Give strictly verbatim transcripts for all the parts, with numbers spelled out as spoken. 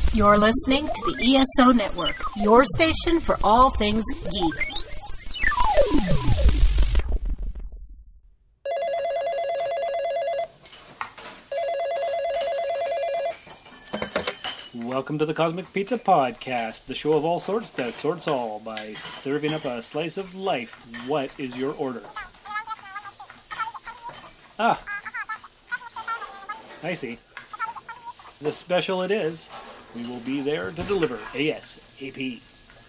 You're listening to the E S O Network, your station for all things geek. Welcome to the Cosmic Pizza Podcast, the show of all sorts that sorts all by serving up a slice of life. What is your order? Ah, I see. The special it is. We will be there to deliver ASAP.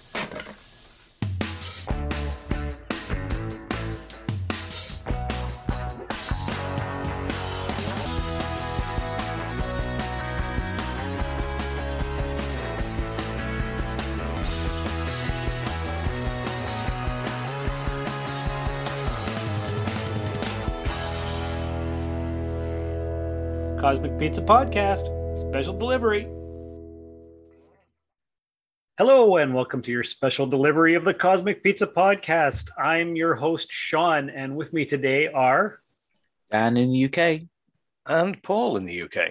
Cosmic Pizza Podcast, special delivery. Hello, and welcome to your special delivery of the Cosmic Pizza Podcast. I'm your host, Sean, and with me today are... Dan in the U K. And Paul in the U K.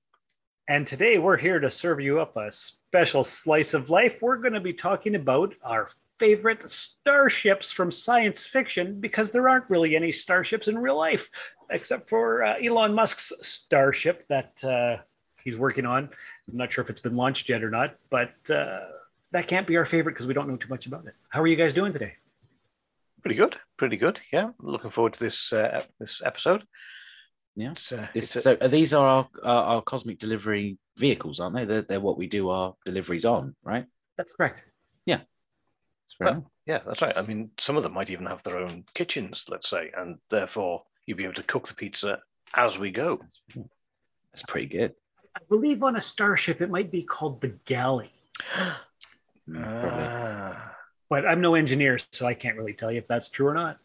And today we're here to serve you up a special slice of life. We're going to be talking about our favorite starships from science fiction, because there aren't really any starships in real life, except for uh, Elon Musk's starship that uh, he's working on. I'm not sure if it's been launched yet or not, but uh, that can't be our favorite because we don't know too much about it. How are you guys doing today? Pretty good, pretty good. Yeah, looking forward to this uh, this episode. Yeah. It's, uh, It's, it's so are these are our, our our cosmic delivery vehicles, aren't they? They're, they're what we do our deliveries on, right? That's correct. Yeah. That's very well, yeah, that's right. I mean, some of them might even have their own kitchens, let's say, and therefore you'll be able to cook the pizza as we go. That's pretty good. I believe on a starship it might be called the galley. Mm, probably. Ah. But I'm no engineer, so I can't really tell you if that's true or not.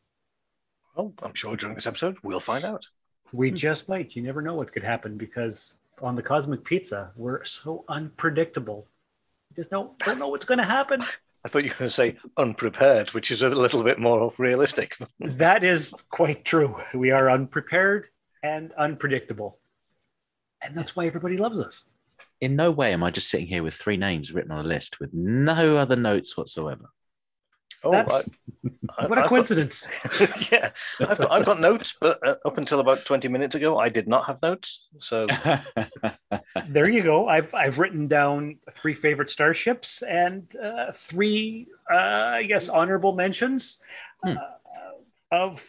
Well, I'm sure during this episode we'll find out. We just might. You never know what could happen, because on the Cosmic Pizza, we're so unpredictable. You just don't, don't know what's going to happen. I thought you were going to say unprepared, which is a little bit more realistic. That is quite true. We are unprepared and unpredictable. And that's why everybody loves us. In no way am I just sitting here with three names written on a list with no other notes whatsoever. Oh, That's I, I, what a I've coincidence. Got, yeah, I've got, I've got notes, but uh, up until about twenty minutes ago, I did not have notes. So there you go. I've I've written down three favorite starships and uh, three, uh, I guess, honorable mentions hmm. uh, of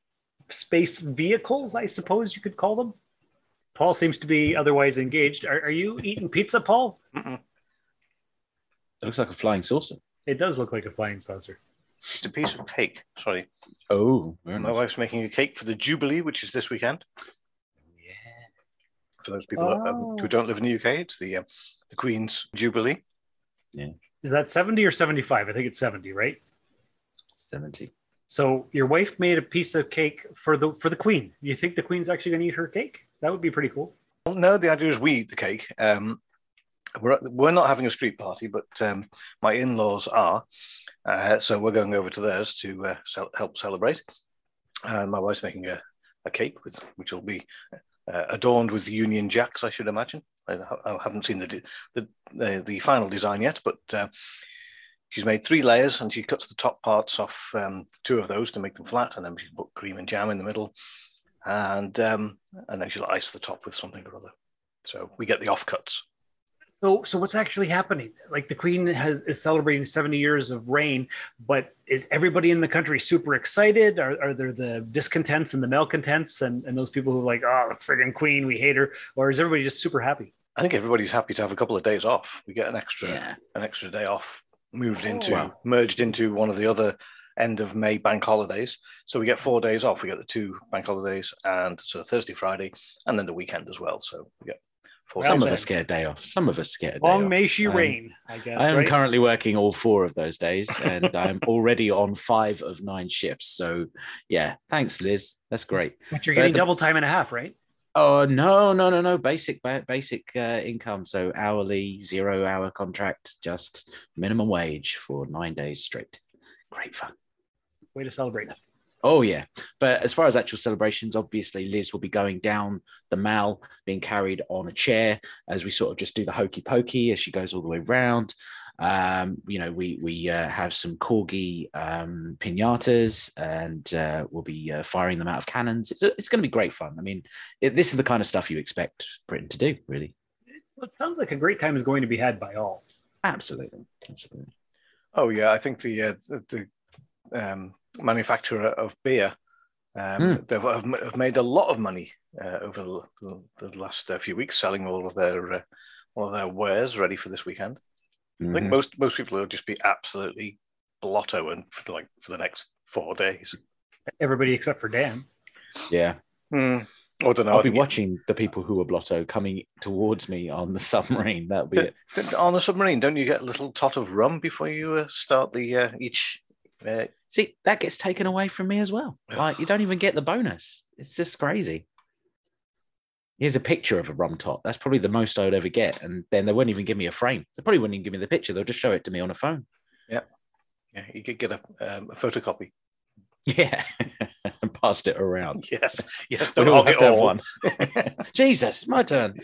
space vehicles, I suppose you could call them. Paul seems to be otherwise engaged. Are, are you eating pizza, Paul? Mm-mm. It looks like a flying saucer. It does look like a flying saucer. It's a piece of cake. Sorry. Oh, very My nice. wife's making a cake for the Jubilee, which is this weekend. Yeah. For those people Oh. that, um, who don't live in the U K, it's the uh, the Queen's Jubilee. Yeah. Is that seventy or seventy-five? I think it's seventy, right? seventy. So your wife made a piece of cake for the for the Queen. You think the Queen's actually going to eat her cake? That would be pretty cool. Well, no, the idea is we eat the cake. Um, we're we're not having a street party, but um, my in-laws are, uh, so we're going over to theirs to uh, cel- help celebrate. Uh, my wife's making a, a cake with which will be uh, adorned with Union Jacks, I should imagine. I, I haven't seen the, de- the the the final design yet, but uh, she's made three layers, and she cuts the top parts off um, two of those to make them flat, and then she put cream and jam in the middle, and um, and then she'll ice the top with something or other. So we get the offcuts. So, so what's actually happening? Like, the Queen has is celebrating seventy years of reign, but is everybody in the country super excited? Are, are there the discontents and the malcontents and, and those people who are like, oh, the friggin' Queen, we hate her? Or is everybody just super happy? I think everybody's happy to have a couple of days off. We get an extra Yeah. an extra day off, moved into wow. merged into one of the other end of May bank holidays. So we get four days off. We get the two bank holidays, and so Thursday, Friday, and then the weekend as well. So we get four Some days of off. us get a day off. Some of us get a day Long off. may she Um, reign, I guess. I am right? currently working all four of those days, and I'm already on five of nine shifts. So, yeah, thanks, Liz. That's great. But you're getting the- double time and a half, right? Oh no, no, no, no! Basic, ba- basic uh, income. So hourly, zero-hour contract, just minimum wage for nine days straight. Great fun. Way to celebrate. Oh, yeah. But as far as actual celebrations, obviously Liz will be going down the mall, being carried on a chair as we sort of just do the hokey pokey as she goes all the way round. Um, you know, we we uh, have some corgi um, pinatas, and uh, we'll be uh, firing them out of cannons. It's, it's going to be great fun. I mean, it, this is the kind of stuff you expect Britain to do, really. Well, it sounds like a great time is going to be had by all. Absolutely. Absolutely. Oh, yeah. I think the, uh, the, the um, manufacturer of beer, um, mm. they've have made a lot of money uh, over the, the last uh, few weeks, selling all of their uh, all of their wares ready for this weekend. Mm-hmm. I think most most people will just be absolutely blotto and for like for the next four days. Everybody except for Dan. Yeah. Mm. I don't know. I'll I be watching it... the people who are blotto coming towards me on the submarine. That'll be the, it. The, on a submarine, don't you get a little tot of rum before you uh, start the uh, each? Uh... See, that gets taken away from me as well. Like you don't even get the bonus. It's just crazy. Here's a picture of a rum tot. That's probably the most I would ever get. And then they wouldn't even give me a frame. They probably wouldn't even give me the picture. They'll just show it to me on a phone. Yeah. Yeah. You could get a, um, a photocopy. Yeah. And passed it around. Yes. Yes. Don't all have to have one. Jesus, my turn.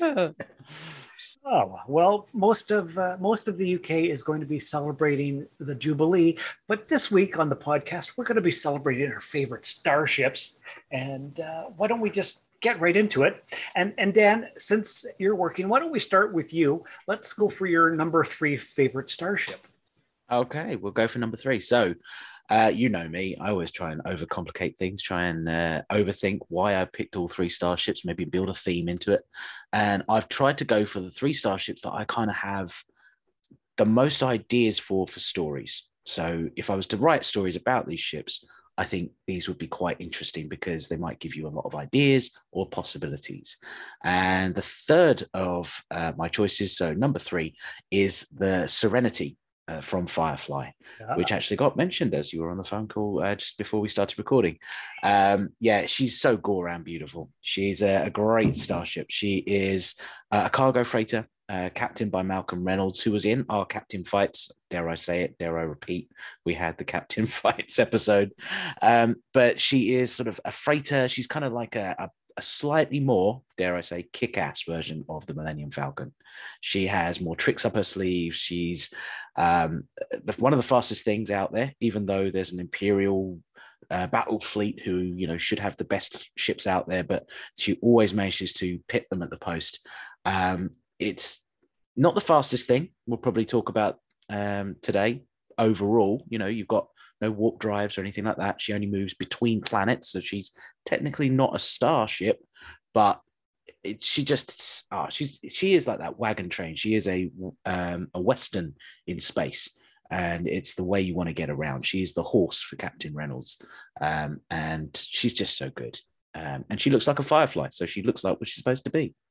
Oh, well, most of uh, most of the U K is going to be celebrating the Jubilee, but this week on the podcast, we're going to be celebrating our favorite starships. And uh, why don't we just get right into it? And and Dan, since you're working, why don't we start with you? Let's go for your number three favorite starship. Okay, we'll go for number three. So, uh, you know me, I always try and overcomplicate things, try and uh, overthink why I picked all three starships, maybe build a theme into it. And I've tried to go for the three starships that I kind of have the most ideas for for stories. So if I was to write stories about these ships, I think these would be quite interesting because they might give you a lot of ideas or possibilities. And the third of uh, my choices, so number three, is the Serenity. Uh, from Firefly, yeah. Which actually got mentioned as you were on the phone call uh, just before we started recording. Um, yeah, she's so gore-and beautiful. She's a, a great starship. She is uh, a cargo freighter, uh, captained by Malcolm Reynolds, who was in our Captain Fights. Dare I say it? Dare I repeat? We had the Captain Fights episode. Um, but she is sort of a freighter. She's kind of like a, a a slightly more, dare I say, kick-ass version of the Millennium Falcon. She has more tricks up her sleeve. She's um, the, one of the fastest things out there, even though there's an Imperial uh, battle fleet who, you know, should have the best ships out there, but she always manages to pit them at the post. Um, it's not the fastest thing. We'll probably talk about um, today. Overall, you know, you've got no warp drives or anything like that. She only moves between planets, so she's technically not a starship, but it, she just oh, she's she is like that wagon train. She is a um, a Western in space, and it's the way you want to get around. She is the horse for Captain Reynolds, um, and she's just so good. Um, and she looks like a Firefly, so she looks like what she's supposed to be.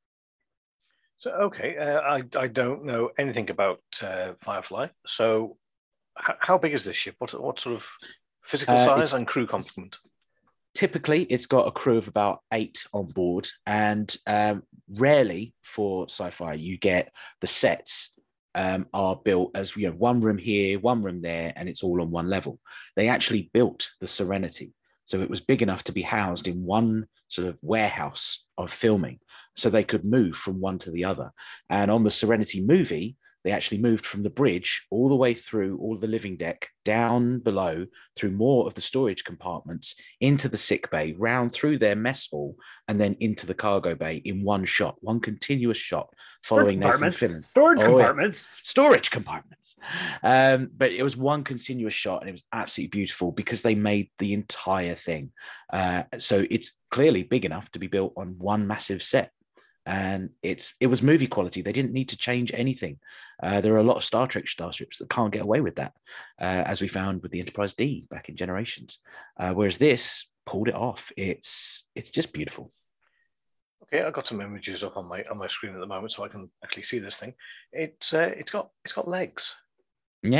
So okay, uh, I I don't know anything about uh, Firefly, so. How big is this ship? What what sort of physical uh, size and crew complement? Typically, it's got a crew of about eight on board, and um, rarely for sci-fi you get the sets um, are built as you know one room here, one room there, and it's all on one level. They actually built the Serenity, so it was big enough to be housed in one sort of warehouse of filming, so they could move from one to the other. And on the Serenity movie, they actually moved from the bridge all the way through all the living deck, down below, through more of the storage compartments, into the sick bay, round through their mess hall, and then into the cargo bay in one shot, one continuous shot, following Nathan Fillion. Storage oh, compartments. Yeah. Storage compartments. Um, but it was one continuous shot, and it was absolutely beautiful because they made the entire thing. Uh, so it's clearly big enough to be built on one massive set. And it's it was movie quality. They didn't need to change anything. Uh, there are a lot of Star Trek starships that can't get away with that, uh, as we found with the Enterprise D back in Generations. Uh, whereas this pulled it off. It's it's just beautiful. Okay, I've got some images up on my on my screen at the moment, so I can actually see this thing. It's uh, it's got it's got legs. Yeah,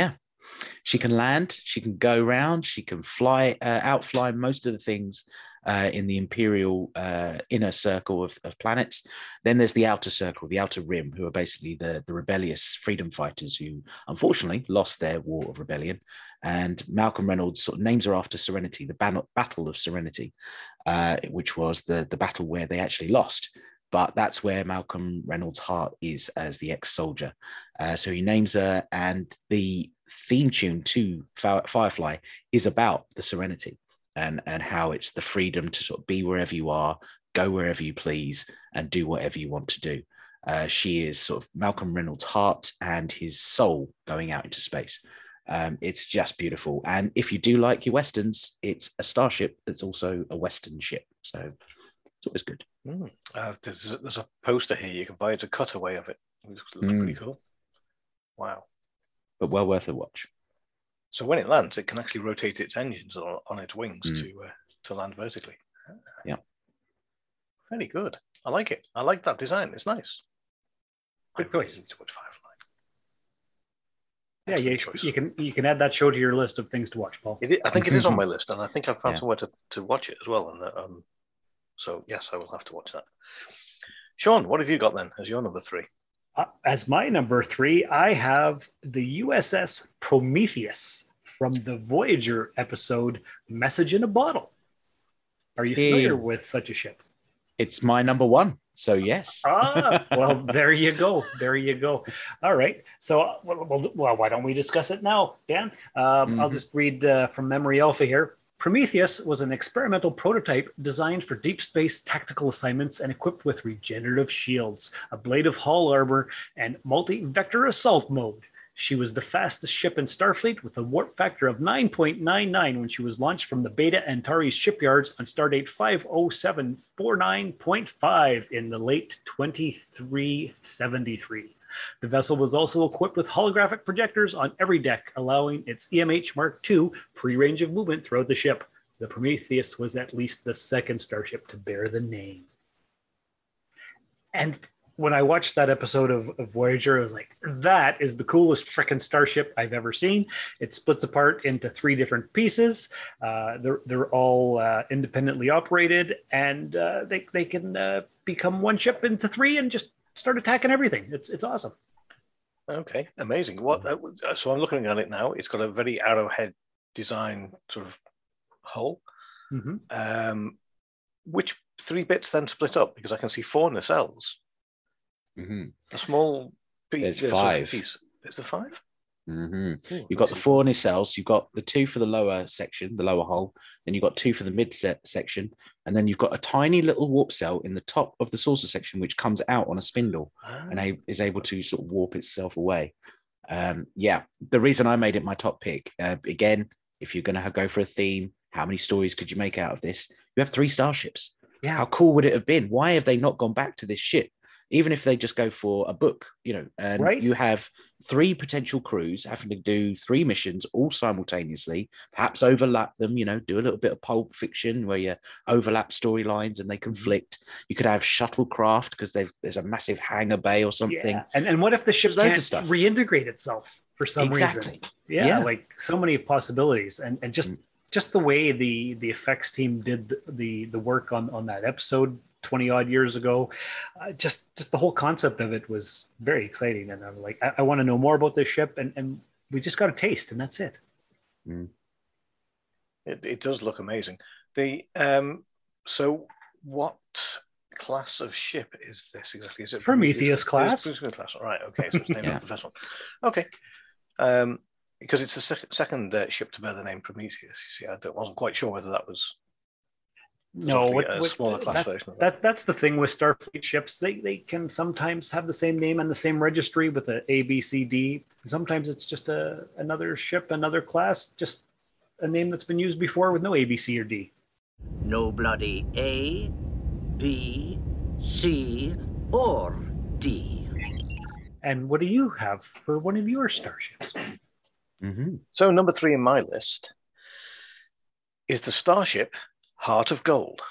She can land, she can go round, she can fly, uh, outfly most of the things uh, in the Imperial uh, inner circle of, of planets. Then there's the outer circle, the outer rim, who are basically the, the rebellious freedom fighters who unfortunately lost their war of rebellion. And Malcolm Reynolds sort of names her after Serenity, the ban- Battle of Serenity, uh, which was the, the battle where they actually lost. But that's where Malcolm Reynolds' heart is as the ex-soldier. Uh, so he names her, and the theme tune to Firefly is about the Serenity and, and how it's the freedom to sort of be wherever you are, go wherever you please, and do whatever you want to do. Uh, she is sort of Malcolm Reynolds' heart and his soul going out into space. Um, it's just beautiful. And if you do like your Westerns, it's a starship that's also a Western ship. So it's always good. Mm. Uh, there's, there's a poster here you can buy. It's a cutaway of it. It looks, looks Mm. pretty cool. Wow. But well worth a watch. So when it lands, it can actually rotate its engines on, on its wings Mm. to uh, to land vertically. Yeah. Very good. I like it. I like that design. It's nice. Good I really choice. need to watch Firefly. Yeah, Excellent you, choice. you can you can add that show to your list of things to watch, Paul. It is, I think it is on my list, and I think I've found Yeah. somewhere to, to watch it as well. And uh, um, so yes, I will have to watch that. Sean, what have you got then as your number three? Uh, as my number three, I have the U S S Prometheus from the Voyager episode Message in a Bottle. Are you familiar Hey. with such a ship? It's my number one. So yes. Ah, well, there you go. There you go. All right. So, uh, well, well, well, why don't we discuss it now, Dan? Um, I'll Mhm. just read uh, from Memory Alpha here. Prometheus was an experimental prototype designed for deep space tactical assignments and equipped with regenerative shields, a blade of hull armor, and multi-vector assault mode. She was the fastest ship in Starfleet with a warp factor of nine point nine nine when she was launched from the Beta Antares shipyards on stardate five oh seven forty-nine point five in the late twenty-three seventy-three. The vessel was also equipped with holographic projectors on every deck, allowing its E M H Mark two free range of movement throughout the ship. The Prometheus was at least the second starship to bear the name. And when I watched that episode of, of Voyager, I was like, that is the coolest freaking starship I've ever seen. It splits apart into three different pieces. Uh, they're, they're all uh, independently operated, and uh, they, they can uh, become one ship into three and just start attacking everything. It's, it's awesome. Okay, amazing. What? Uh, so I'm looking at it now. It's got a very arrowhead design sort of hull. Mm-hmm. Um, which three bits then split up? Because I can see four nacelles. Mm-hmm. A small piece. There's yeah, sort of five. Piece. Is there five? Mm-hmm. Ooh, You've got the this is- four nacelles, you've got the two for the lower section, the lower hull, then you've got two for the mid set section, and then you've got a tiny little warp cell in the top of the saucer section, which comes out on a spindle Ah, and a- is able to sort of warp itself away. Um, yeah, the reason I made it my top pick, uh, again, if you're going to go for a theme, how many stories could you make out of this? You have three starships. Yeah. How cool would it have been? Why have they not gone back to this ship? Even if they just go for a book, you know, and Right. you have three potential crews having to do three missions all simultaneously, perhaps overlap them, you know, do a little bit of Pulp Fiction where you overlap storylines and they conflict. You could have shuttlecraft because there's a massive hangar bay or something. Yeah. And, and what if the ship There's loads of can't stuff. reintegrate itself for some Exactly. reason? Yeah, Yeah. like so many possibilities. And and just Mm. just the way the the effects team did the the, the work on, on that episode twenty odd years ago, uh, just just the whole concept of it was very exciting. And I'm like, I, I want to know more about this ship. And, and we just got a taste, and that's it. It, it does look amazing. The um, so what class of ship is this exactly? Is it Prometheus It class. is Prometheus class. All right. Okay. So it's named Yeah. after the first one. Okay. Um, because it's the sec- second uh, ship to bear the name Prometheus. You see, I don't- wasn't quite sure whether that was No, obviously what, a what- smaller class that, version of that. that that's the thing with Starfleet ships. They they can sometimes have the same name and the same registry with the A, B, C, D. Sometimes it's just a another ship, another class, just a name that's been used before with no A, B, C, or D. No bloody A, B, C, or D. And what do you have for one of your starships? Mm-hmm. So number three in my list is the starship Heart of Gold.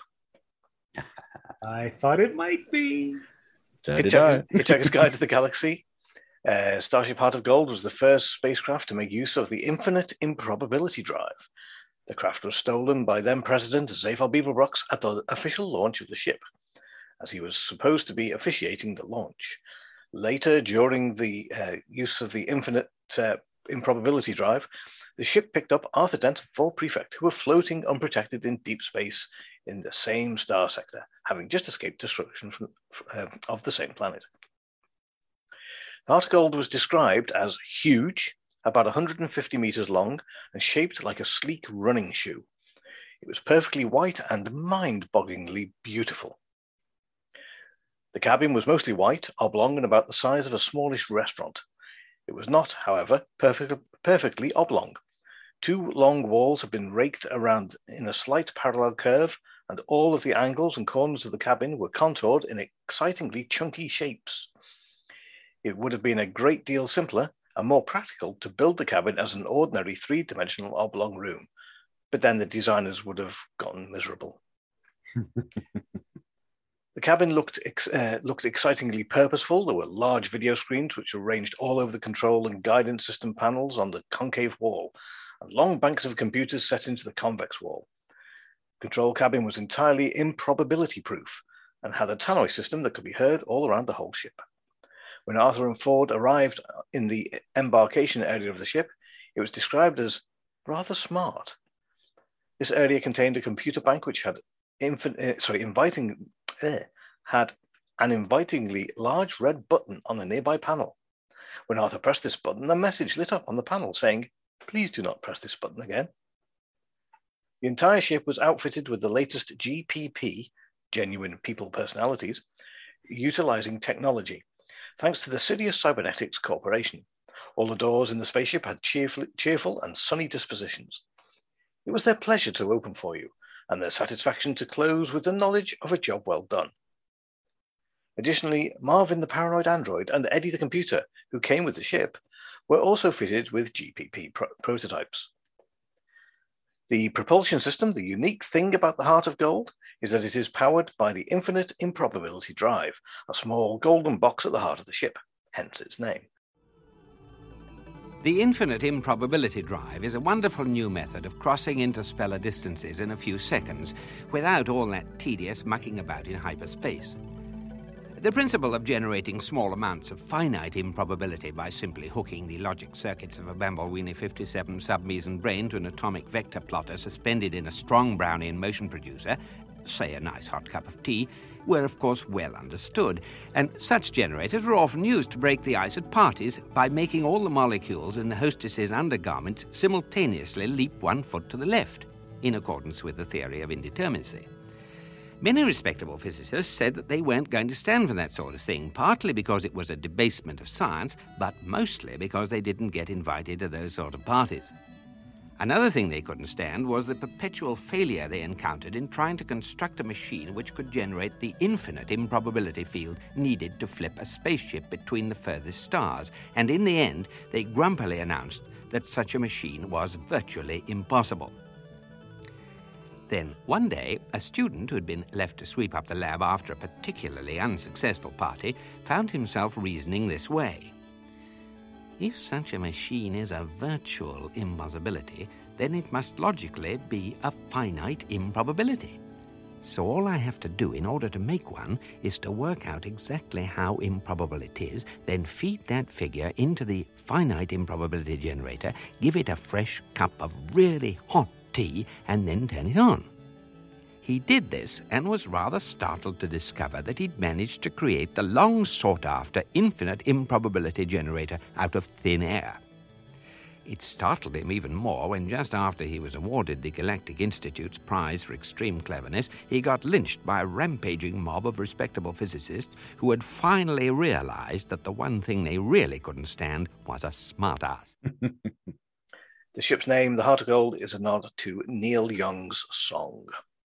I thought it might be. So It did took, I. it took us guide to the galaxy. Uh, Starship Heart of Gold was the first spacecraft to make use of the Infinite Improbability Drive. The craft was stolen by then-President Zaphar Beeblebrox at the official launch of the ship, as he was supposed to be officiating the launch. Later, during the uh, use of the Infinite uh, Improbability Drive, the ship picked up Arthur Dent and Paul Prefect, who were floating unprotected in deep space in the same star sector, having just escaped destruction from, uh, of the same planet. The Heart of Gold was described as huge, about one hundred fifty meters long, and shaped like a sleek running shoe. It was perfectly white and mind-bogglingly beautiful. The cabin was mostly white, oblong, and about the size of a smallish restaurant. It was not, however, perfect, perfectly oblong. Two long walls had been raked around in a slight parallel curve, and all of the angles and corners of the cabin were contoured in excitingly chunky shapes. It would have been a great deal simpler and more practical to build the cabin as an ordinary three-dimensional oblong room, but then the designers would have gotten miserable. The cabin looked ex uh, looked excitingly purposeful. There were large video screens which were arranged all over the control and guidance system panels on the concave wall, and long banks of computers set into the convex wall. The control cabin was entirely improbability-proof and had a tannoy system that could be heard all around the whole ship. When Arthur and Ford arrived in the embarkation area of the ship, it was described as rather smart. This area contained a computer bank which had infin uh, sorry, inviting, uh, had an invitingly large red button on a nearby panel. When Arthur pressed this button, a message lit up on the panel saying, "Please do not press this button again." The entire ship was outfitted with the latest G P P, genuine people personalities, utilizing technology, thanks to the Sirius Cybernetics Corporation. All the doors in the spaceship had cheerful, cheerful and sunny dispositions. It was their pleasure to open for you, and their satisfaction to close with the knowledge of a job well done. Additionally, Marvin the paranoid android and Eddie the computer, who came with the ship, were also fitted with G P P pro prototypes. The propulsion system, the unique thing about the Heart of Gold, is that it is powered by the Infinite Improbability Drive, a small golden box at the heart of the ship, hence its name. The Infinite Improbability Drive is a wonderful new method of crossing interstellar distances in a few seconds without all that tedious mucking about in hyperspace. The principle of generating small amounts of finite improbability by simply hooking the logic circuits of a Bambolini fifty-seven sub-meson brain to an atomic vector plotter suspended in a strong Brownian motion producer, say a nice hot cup of tea, were of course well understood, and such generators were often used to break the ice at parties by making all the molecules in the hostess's undergarments simultaneously leap one foot to the left, in accordance with the theory of indeterminacy. Many respectable physicists said that they weren't going to stand for that sort of thing, partly because it was a debasement of science, but mostly because they didn't get invited to those sort of parties. Another thing they couldn't stand was the perpetual failure they encountered in trying to construct a machine which could generate the infinite improbability field needed to flip a spaceship between the furthest stars, and in the end, they grumpily announced that such a machine was virtually impossible. Then, one day, a student who had been left to sweep up the lab after a particularly unsuccessful party found himself reasoning this way. If such a machine is a virtual impossibility, then it must logically be a finite improbability. So all I have to do in order to make one is to work out exactly how improbable it is, then feed that figure into the finite improbability generator, give it a fresh cup of really hot tea, and then turn it on. He did this and was rather startled to discover that he'd managed to create the long-sought-after infinite improbability generator out of thin air. It startled him even more when just after he was awarded the Galactic Institute's prize for extreme cleverness, he got lynched by a rampaging mob of respectable physicists who had finally realized that the one thing they really couldn't stand was a smartass. The ship's name, the Heart of Gold, is a nod to Neil Young's song.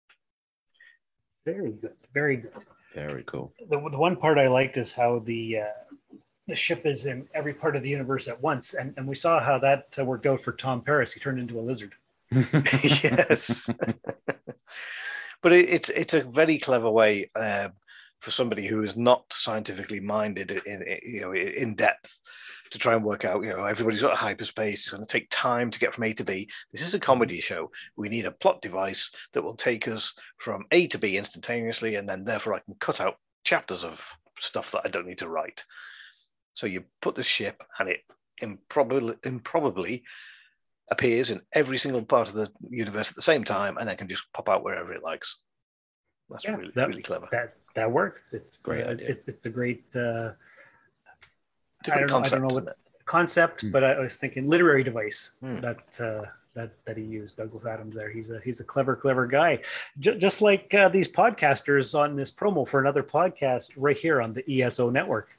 Very good. Very good. Very cool. The, the one part I liked is how the uh, the ship is in every part of the universe at once. And, and we saw how that uh, worked out for Tom Paris. He turned into a lizard. Yes. But it, it's, it's a very clever way uh, for somebody who is not scientifically minded in, in you know in depth to try and work out, you know, everybody's got hyperspace. It's going to take time to get from A to B. This is a comedy show. We need a plot device that will take us from A to B instantaneously, and then therefore I can cut out chapters of stuff that I don't need to write. So you put the ship, and it improbably, improbably appears in every single part of the universe at the same time, and then can just pop out wherever it likes. That's yeah, really, that, really clever. That that works. It's great. Uh, it's, it's a great. Uh, it's a great I, don't concept, know, I don't know what it? concept, mm. but I was thinking literary device mm. that uh, that that he used. Douglas Adams there. He's a he's a clever, clever guy. J- just like uh, these podcasters on this promo for another podcast right here on the E S O network.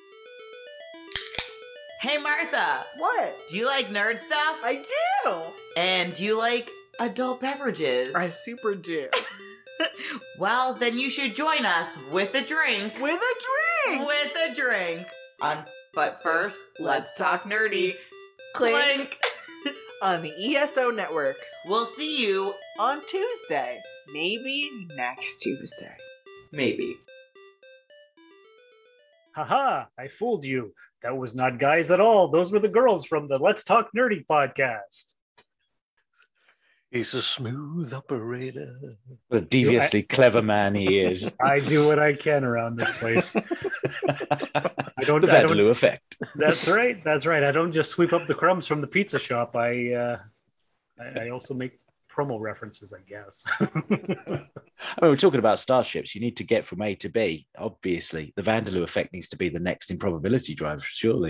Hey Martha. What? Do you like nerd stuff? I do. And do you like adult beverages? I super do. Well, then you should join us with a drink. With a drink. With a drink. On, but first, let's talk nerdy. Clink. Clink. On the E S O network. We'll see you on Tuesday. Maybe next Tuesday. Maybe. Haha, I fooled you. That was not guys at all. Those were the girls from the Let's Talk Nerdy podcast. He's a smooth operator. What a deviously I, clever man he is. I do what I can around this place. I don't. The Vandeloo effect. That's right. That's right. I don't just sweep up the crumbs from the pizza shop. I uh, I, I also make promo references, I guess. I mean, we're talking about starships. You need to get from A to B. Obviously, the Vandeloo effect needs to be the next improbability drive, surely.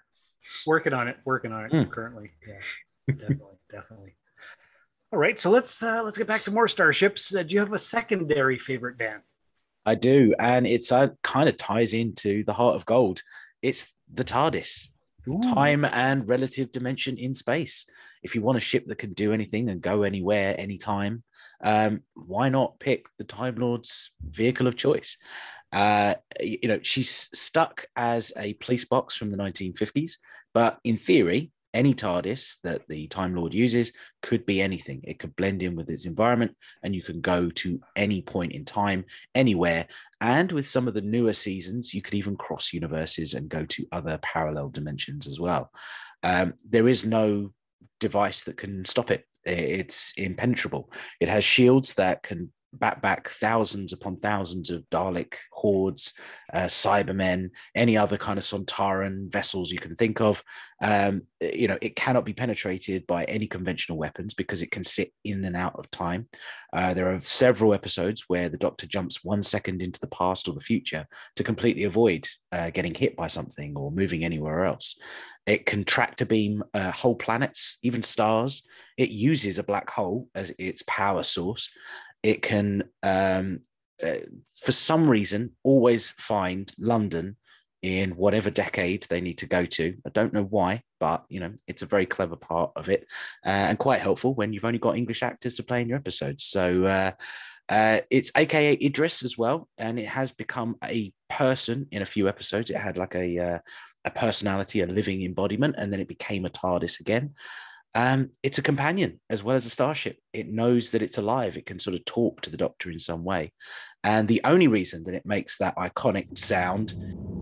Working on it. Working on it mm. currently. Yeah, definitely, definitely. All right, so let's uh, let's get back to more starships. Uh, do you have a secondary favorite, Dan? I do, and it's uh, kind of ties into the Heart of Gold. It's the TARDIS, Ooh. Time and relative dimension in space. If you want a ship that can do anything and go anywhere, anytime, um, why not pick the Time Lord's vehicle of choice? Uh, you know, she's stuck as a police box from the nineteen fifties, but in theory, any TARDIS that the Time Lord uses could be anything. It could blend in with its environment, and you can go to any point in time, anywhere. And with some of the newer seasons, you could even cross universes and go to other parallel dimensions as well. Um, there is no device that can stop it. It's impenetrable. It has shields that can bat back thousands upon thousands of Dalek hordes, uh, Cybermen, any other kind of Sontaran vessels you can think of. Um, you know, it cannot be penetrated by any conventional weapons because it can sit in and out of time. Uh, there are several episodes where the Doctor jumps one second into the past or the future to completely avoid uh, getting hit by something or moving anywhere else. It can tractor beam uh, whole planets, even stars. It uses a black hole as its power source. It can, um, uh, for some reason, always find London in whatever decade they need to go to. I don't know why, but, you know, it's a very clever part of it uh, and quite helpful when you've only got English actors to play in your episodes. So uh, uh, it's A K A Idris as well, and it has become a person in a few episodes. It had like a, uh, a personality, a living embodiment, and then it became a TARDIS again. Um, it's a companion as well as a starship. It knows that it's alive. It can sort of talk to the Doctor in some way. And the only reason that it makes that iconic sound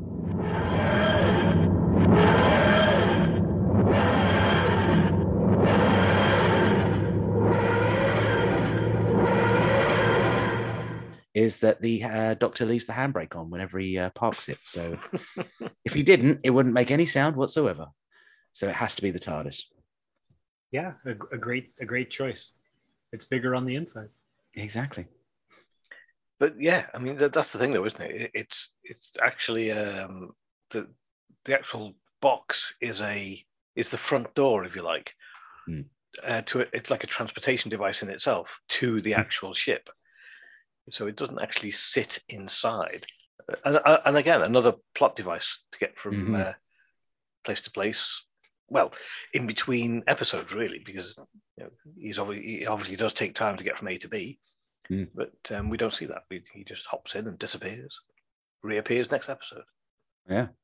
is that the uh, Doctor leaves the handbrake on whenever he uh, parks it. So if he didn't, it wouldn't make any sound whatsoever. So it has to be the TARDIS. Yeah, a, a great, a great choice. It's bigger on the inside. Exactly. But yeah, I mean that, that's the thing, though, isn't it? It's it's actually um, the the actual box is a is the front door, if you like, mm. uh, to it. It's like a transportation device in itself to the actual ship. So it doesn't actually sit inside. And, and again, another plot device to get from mm-hmm. uh, place to place. Well, in between episodes, really, because you know, he's obviously, he obviously does take time to get from A to B, mm. but um, we don't see that. We, he just hops in and disappears, reappears next episode. Yeah.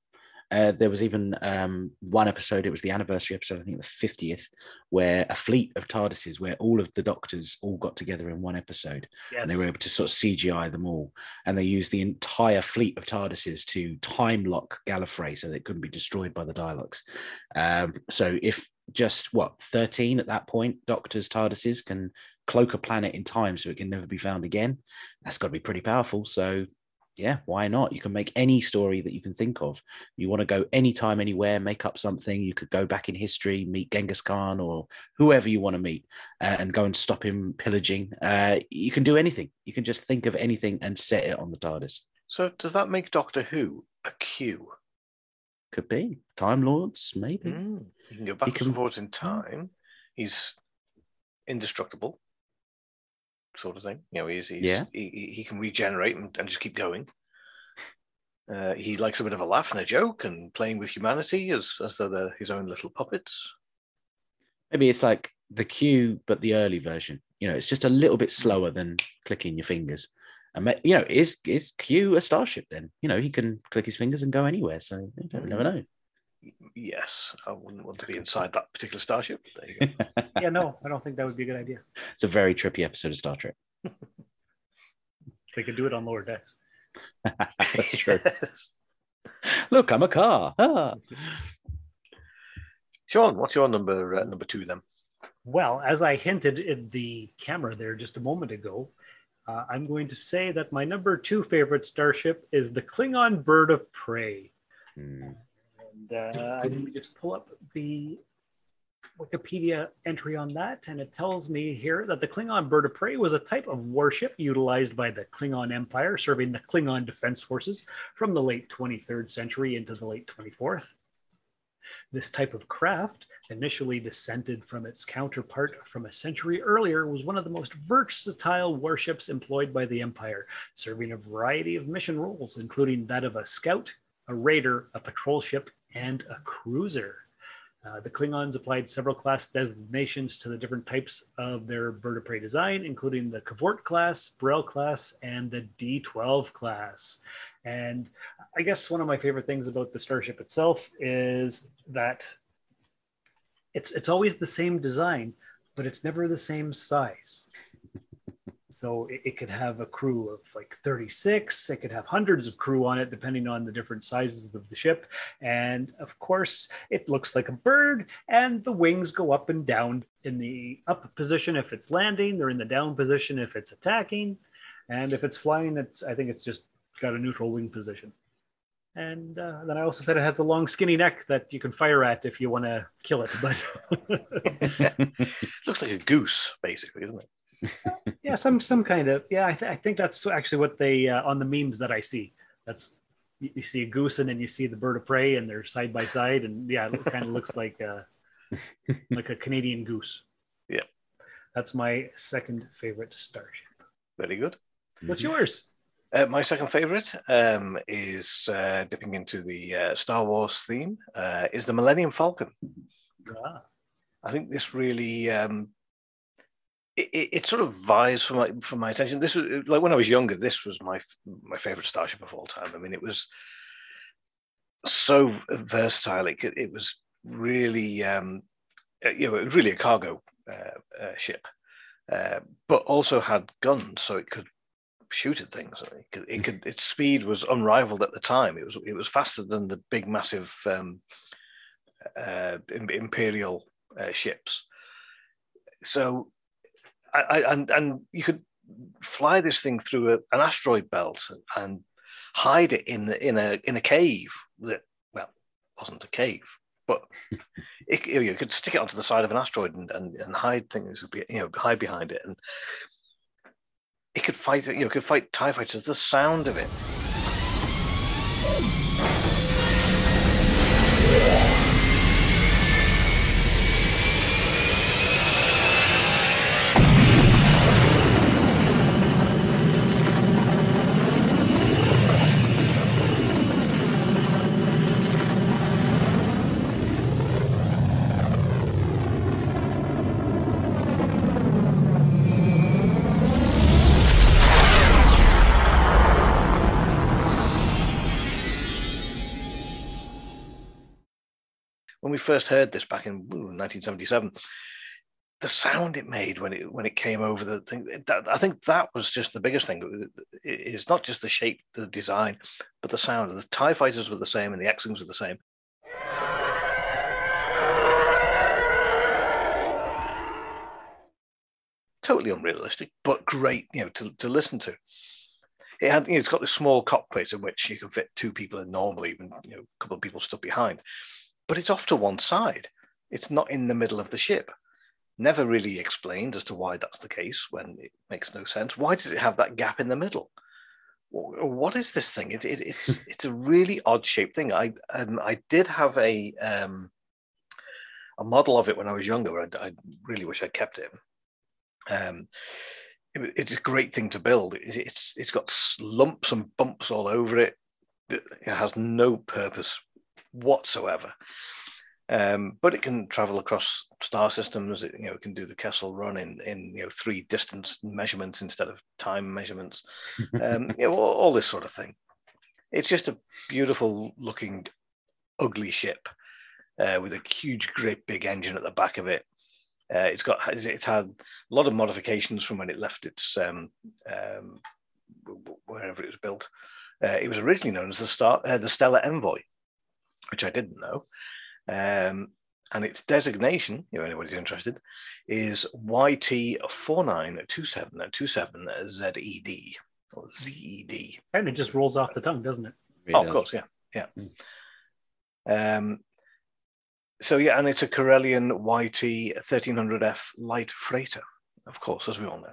Uh, there was even um, one episode, it was the anniversary episode, I think the fiftieth, where a fleet of TARDISes, where all of the Doctors all got together in one episode. Yes. And they were able to sort of C G I them all. And they used the entire fleet of TARDISes to time lock Gallifrey so that it couldn't be destroyed by the Dialogues. Um, so if just, what, thirteen at that point, Doctors, TARDISes can cloak a planet in time so it can never be found again, that's got to be pretty powerful. So yeah, why not? You can make any story that you can think of. You want to go anytime, anywhere, make up something. You could go back in history, meet Genghis Khan or whoever you want to meet, uh, and go and stop him pillaging. Uh, you can do anything. You can just think of anything and set it on the TARDIS. So does that make Doctor Who a Q? Could be. Time Lords, maybe. Mm. You can go backwards can- and forwards in time. He's indestructible, sort of thing. You know, he's, he's Yeah. he, he- he can regenerate and, and just keep going. Uh, he likes a bit of a laugh and a joke and playing with humanity as, as though they're his own little puppets. Maybe it's like the Q, but the early version. You know, it's just a little bit slower than clicking your fingers. And, ma- you know, is is Q a starship then? You know, he can click his fingers and go anywhere. So you don't- never know. Yes, I wouldn't want to be inside that particular starship. There you go. Yeah, no, I don't think that would be a good idea. It's a very trippy episode of Star Trek. They could do it on lower decks. That's true. Yes. Look, I'm a car. Ah. Sean, what's your number uh, number two then? Well, as I hinted in the camera there just a moment ago, uh, I'm going to say that my number two favorite starship is the Klingon Bird of Prey. Hmm. And uh, I'm going to just pull up the Wikipedia entry on that, and it tells me here that the Klingon Bird of Prey was a type of warship utilized by the Klingon Empire, serving the Klingon Defense Forces from the late twenty-third century into the late twenty-fourth. This type of craft, initially descended from its counterpart from a century earlier, was one of the most versatile warships employed by the Empire, serving a variety of mission roles, including that of a scout, a raider, a patrol ship, and a cruiser. Uh, the Klingons applied several class designations to the different types of their bird of prey design, including the Cavort class, Burrell class, and the D twelve class. And I guess one of my favorite things about the starship itself is that it's it's always the same design, but it's never the same size. So it, it could have a crew of like thirty-six. It could have hundreds of crew on it, depending on the different sizes of the ship. And of course, it looks like a bird, and the wings go up and down in the up position if it's landing. They're in the down position if it's attacking. And if it's flying, it's I think it's just got a neutral wing position. And uh, then I also said it has a long, skinny neck that you can fire at if you want to kill it. But Looks like a goose, basically, doesn't it? yeah, some some kind of yeah. I, th- I think that's actually what they uh, on the memes that I see. That's you, you see a goose and then you see the bird of prey and they're side by side, and yeah, it kind of looks like a, like a Canadian goose. Yeah, that's my second favorite starship. Very good. What's yours? Uh, my second favorite um, is uh, dipping into the uh, Star Wars theme. Uh, is the Millennium Falcon. Ah. I think this really. Um, It, it, it sort of vies for my for my attention. This was like when I was younger. This was my my favorite starship of all time. I mean, it was so versatile. It it was really um, you know it was really a cargo uh, uh, ship, uh, but also had guns, so it could shoot at things. It could, it could its speed was unrivaled at the time. It was it was faster than the big massive um, uh, imperial uh, ships. So. I, and and you could fly this thing through a, an asteroid belt and hide it in the, in a in a cave that well wasn't a cave, but it, you could stick it onto the side of an asteroid and, and, and hide things, you know, hide behind it, and it could fight. You know, could fight TIE fighters. The sound of it. when we first heard this back in ooh, nineteen seventy-seven, the sound it made when it when it came over the thing, that, I think that was just the biggest thing. It's not just the shape, the design, but the sound. The TIE fighters were the same and the X-Wings were the same. Totally unrealistic, but great, you know, to, to listen to. It had, you know, it's got this small cockpit in which you can fit two people in normally, even, you know, a couple of people stuck behind. But it's off to one side. It's not in the middle of the ship. Never really explained as to why that's the case when it makes no sense. Why does it have that gap in the middle? What is this thing? It, it, it's it's a really odd shaped thing. I um, I did have a um, a model of it when I was younger. I, I really wish I kept it. Um, it, it's a great thing to build. It, it's it's got lumps and bumps all over it. It has no purpose whatsoever. Um, but it can travel across star systems. It, you know, it can do the Kessel Run in in you know three distance measurements instead of time measurements. Um, you know, all, all this sort of thing. It's just a beautiful looking, ugly ship uh, with a huge, great big engine at the back of it. Uh, it's got it's had a lot of modifications from when it left its um, um, wherever it was built. Uh, it was originally known as the Star uh, the Stellar Envoy, which I didn't know. Um, and its designation, if anybody's interested, is Y T four nine two seven two seven Z E D or Z E D. And it just rolls off the tongue, doesn't it? It Oh, does. of course, yeah, yeah. Mm. Um, so yeah, and it's a Corellian Y T thirteen hundred F light freighter, of course, as we all know.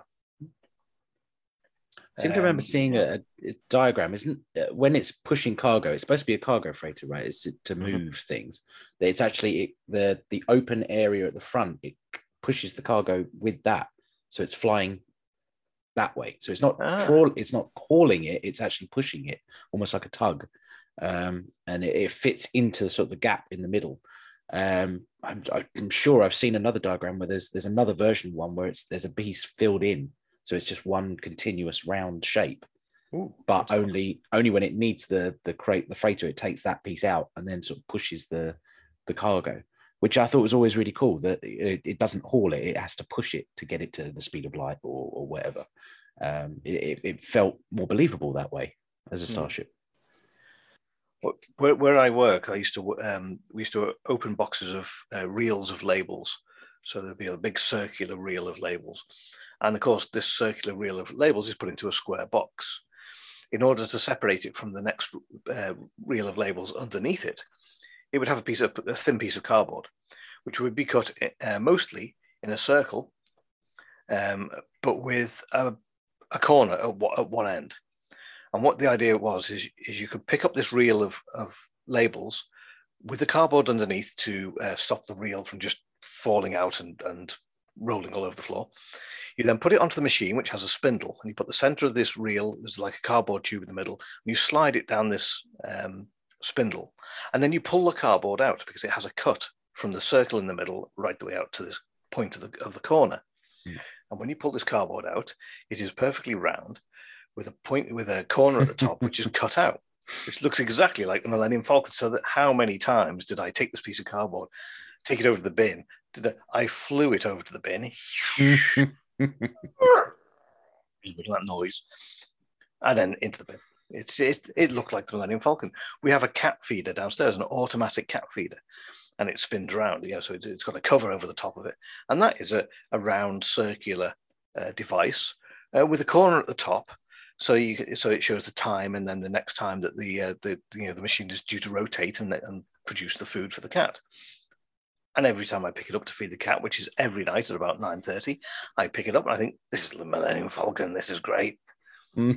I seem to remember Um, seeing a, a diagram, isn't uh, when it's pushing cargo, it's supposed to be a cargo freighter, right? It's to move Mhm. things. It's actually it, the the open area at the front, it pushes the cargo with that. So it's flying that way. So it's not Ah. crawl, it's not hauling it, it's actually pushing it, almost like a tug. Um, and it, it fits into sort of the gap in the middle. Um, I'm, I'm sure I've seen another diagram where there's there's another version one where it's there's a piece filled in. So it's just one continuous round shape, Ooh, but that's only only when it needs the the crate the freighter, it takes that piece out and then sort of pushes the the cargo, which I thought was always really cool. That it, it doesn't haul it; it has to push it to get it to the speed of light or, or whatever. Um, it, it felt more believable that way as a starship. Where, where I work, I used to um, we used to open boxes of uh, reels of labels. So there'd be a big circular reel of labels. And of course, this circular reel of labels is put into a square box. In order to separate it from the next uh, reel of labels underneath it, it would have a piece of a thin piece of cardboard, which would be cut uh, mostly in a circle, um, but with a, a corner at, at one end. And what the idea was is, is you could pick up this reel of, of labels with the cardboard underneath to uh, stop the reel from just falling out and, and rolling all over the floor. You then put it onto the machine, which has a spindle, and you put the center of this reel, there's like a cardboard tube in the middle, and you slide it down this um, spindle. And then you pull the cardboard out because it has a cut from the circle in the middle right the way out to this point of the, of the corner. Mm. And when you pull this cardboard out, it is perfectly round with a point with a corner at the top, which is cut out, which looks exactly like the Millennium Falcon. So that how many times did I take this piece of cardboard, take it over to the bin? Did I, I flew it over to the bin. That noise, and then into the bin. It's it, it looked like the Millennium Falcon. We have a cat feeder downstairs, an automatic cat feeder, and it spins around. You know, so it's, it's got a cover over the top of it, and that is a, a round circular uh, device uh, with a corner at the top. So you so it shows the time, and then the next time that the uh, the you know the machine is due to rotate and and produce the food for the cat. And every time I pick it up to feed the cat, which is every night at about nine thirty, I pick it up and I think, this is the Millennium Falcon. This is great. I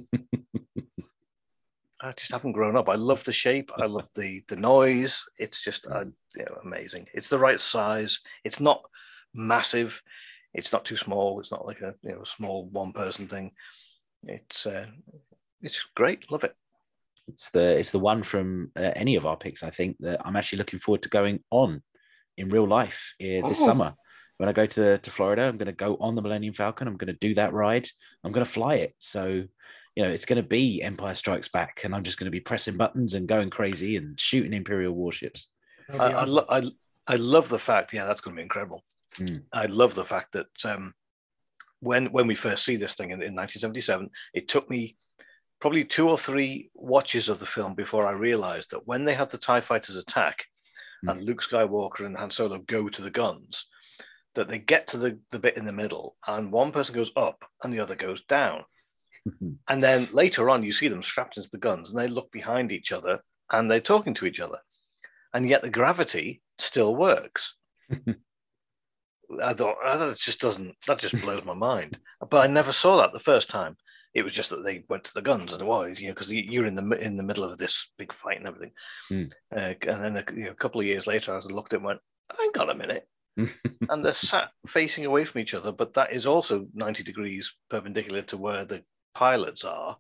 just haven't grown up. I love the shape. I love the the noise. It's just uh, you know, amazing. It's the right size. It's not massive. It's not too small. It's not like a you know a small one person thing. It's uh, it's great. Love it. It's the it's the one from uh, any of our picks, I think, that I'm actually looking forward to going on in real life uh, this oh. summer. When I go to, to Florida, I'm going to go on the Millennium Falcon. I'm going to do that ride. I'm going to fly it. So, you know, it's going to be Empire Strikes Back, and I'm just going to be pressing buttons and going crazy and shooting Imperial warships. I, awesome. I, lo- I, I love the fact, yeah, that's going to be incredible. Mm. I love the fact that um, when when we first see this thing in, in nineteen seventy-seven, it took me probably two or three watches of the film before I realized that when they have the TIE fighters attack mm. and Luke Skywalker and Han Solo go to the guns, that they get to the, the bit in the middle and one person goes up and the other goes down. And then later on, you see them strapped into the guns and they look behind each other and they're talking to each other. And yet the gravity still works. I thought, I thought it just doesn't, that just blows my mind. But I never saw that the first time. It was just that they went to the guns and, well, you know, because you're in the in the middle of this big fight and everything. Mm. Uh, and then a, you know, a couple of years later, I looked at it and went, hang on a minute. And they're sat facing away from each other, but that is also ninety degrees perpendicular to where the pilots are.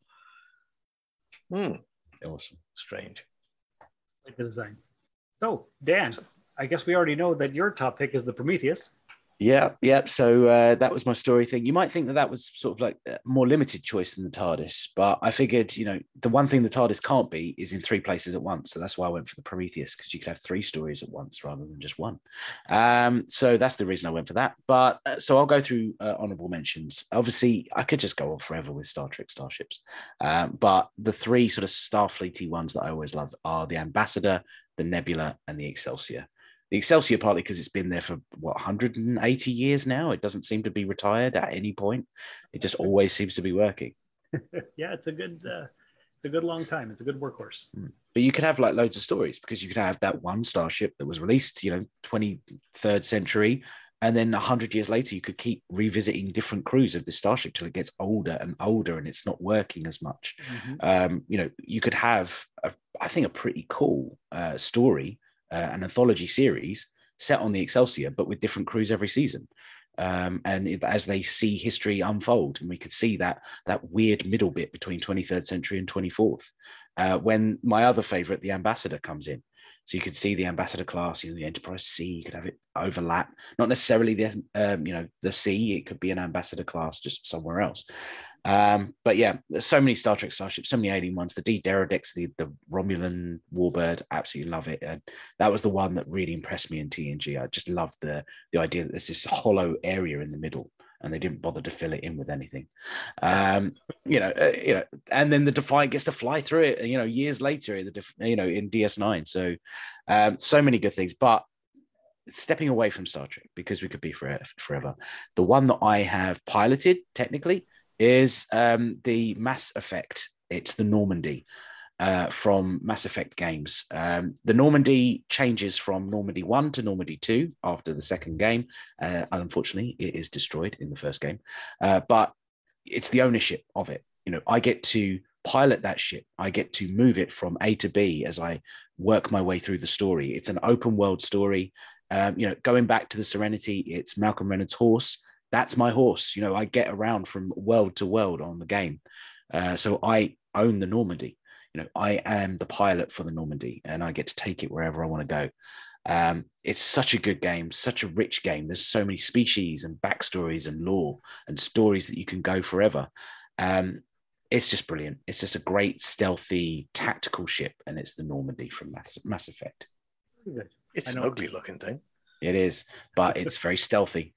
Hmm. Awesome. Strange. Like the design. So, Dan, I guess we already know that your top pick is the Prometheus. Yeah, yeah. So uh, that was my story thing. You might think that that was sort of like a more limited choice than the TARDIS, but I figured, you know, the one thing the TARDIS can't be is in three places at once. So that's why I went for the Prometheus, because you could have three stories at once rather than just one. Um, so that's the reason I went for that. But uh, so I'll go through uh, honorable mentions. Obviously, I could just go on forever with Star Trek starships, um, but the three sort of Starfleety ones that I always loved are the Ambassador, the Nebula, and the Excelsior. The Excelsior, partly because it's been there for, what, one hundred eighty years now? It doesn't seem to be retired at any point. It just always seems to be working. Yeah, it's a good uh, it's a good long time. It's a good workhorse. But you could have like loads of stories, because you could have that one starship that was released, you know, twenty-third century, and then one hundred years later, you could keep revisiting different crews of this starship till it gets older and older and it's not working as much. Mm-hmm. Um, you know, you could have, a, I think, a pretty cool uh, story, Uh, an anthology series set on the Excelsior, but with different crews every season. Um, and it, as they see history unfold, and we could see that that weird middle bit between twenty-third century and twenty-fourth, uh, when my other favorite, the Ambassador, comes in. So you could see the Ambassador class, you know, the Enterprise C, you could have it overlap, not necessarily the, um, you know, the C, it could be an Ambassador class just somewhere else. Um, but yeah, there's so many Star Trek starships, so many alien ones. The D Deredex, the, the Romulan Warbird, absolutely love it. And that was the one that really impressed me in T N G. I just loved the the idea that there's this hollow area in the middle, and they didn't bother to fill it in with anything. Um, you know, uh, you know, and then the Defiant gets to fly through it, you know, years later, in the you know in D S nine. So, um, so many good things, but. Stepping away from Star Trek, because we could be forever, forever. The one that I have piloted technically is um, the Mass Effect. It's the Normandy uh, from Mass Effect games. Um, the Normandy changes from Normandy one to Normandy two after the second game. Uh, unfortunately, it is destroyed in the first game, uh, but it's the ownership of it. You know, I get to pilot that ship. I get to move it from A to B as I work my way through the story. It's an open world story. Um, you know, going back to the Serenity, it's Malcolm Reynolds' horse. That's my horse. You know, I get around from world to world on the game. Uh, so I own the Normandy. You know, I am the pilot for the Normandy, and I get to take it wherever I want to go. Um, it's such a good game, such a rich game. There's so many species and backstories and lore and stories that you can go forever. Um, it's just brilliant. It's just a great, stealthy, tactical ship, and it's the Normandy from Mass, Mass Effect. Good. It's an ugly looking thing. It is, but it's very stealthy.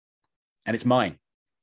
And it's mine.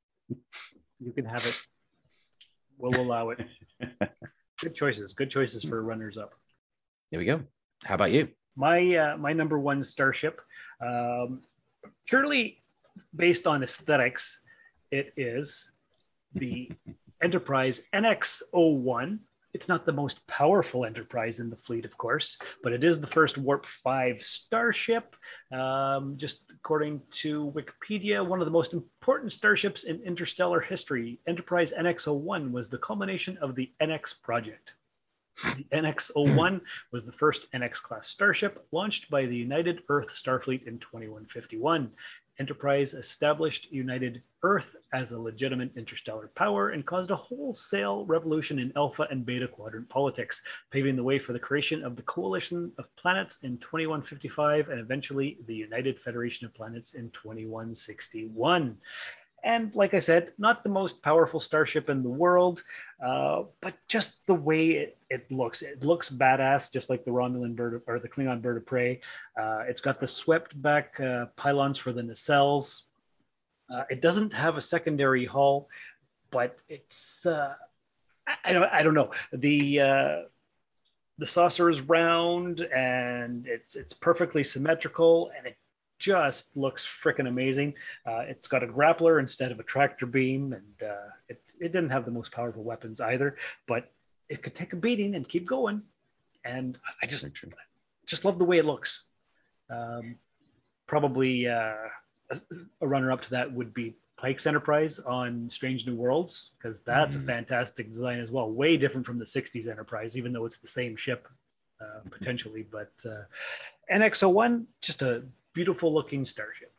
You can have it. We'll allow it. Good choices. Good choices for runners up. There we go. How about you? My uh, my number one starship, um, purely based on aesthetics, it is the Enterprise N X oh one. It's not the most powerful Enterprise in the fleet, of course, but it is the first Warp five starship. Um, just according to Wikipedia, one of the most important starships in interstellar history. Enterprise N X oh one was the culmination of the N X project. The N X oh one was the first N X-class starship launched by the United Earth Starfleet in twenty-one fifty-one. Enterprise established United Earth as a legitimate interstellar power and caused a wholesale revolution in Alpha and Beta Quadrant politics, paving the way for the creation of the Coalition of Planets in twenty-one fifty-five and eventually the United Federation of Planets in twenty-one sixty-one. And like I said, not the most powerful starship in the world, uh, but just the way it, it looks. It looks badass, just like the Romulan bird of, or the Klingon bird of prey. Uh, it's got the swept back uh, pylons for the nacelles. Uh, it doesn't have a secondary hull, but it's uh, I, I don't I don't know the. Uh, the saucer is round and it's it's perfectly symmetrical and it just looks freaking amazing. Uh, it's got a grappler instead of a tractor beam, and uh, it, it didn't have the most powerful weapons either, but it could take a beating and keep going. And I just just love the way it looks. Um, probably uh, a, a runner-up to that would be Pike's Enterprise on Strange New Worlds, because that's mm. a fantastic design as well. Way different from the sixties Enterprise, even though it's the same ship uh, potentially. But uh, N X oh one, just a beautiful looking starship.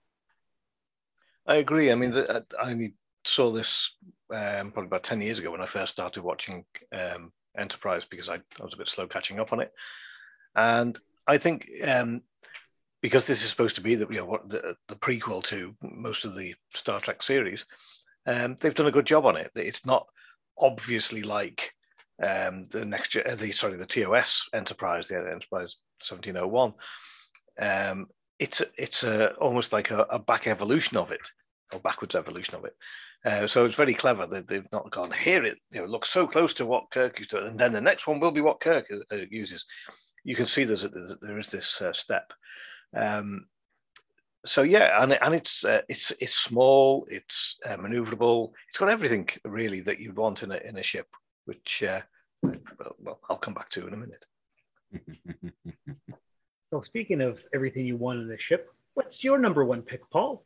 I agree. I mean, the, I only saw this um, probably about ten years ago when I first started watching um, Enterprise, because I, I was a bit slow catching up on it. And I think um, because this is supposed to be the, you know, what, the, the prequel to most of the Star Trek series, um, they've done a good job on it. It's not obviously like um, the next, the sorry, the T O S Enterprise, the Enterprise seventeen oh one. Um, it's it's a, almost like a, a back evolution of it, or backwards evolution of it. Uh, so it's very clever that they've not gone here. It you know looks so close to what Kirk used to, and then the next one will be what Kirk uh, uses. You can see there's a, there's a, there is this uh, step. Um, so yeah, and and it's uh, it's it's small, it's uh, maneuverable, it's got everything really that you'd want in a in a ship, which uh, well I'll come back to in a minute. So speaking of everything you want in a ship, what's your number one pick, Paul?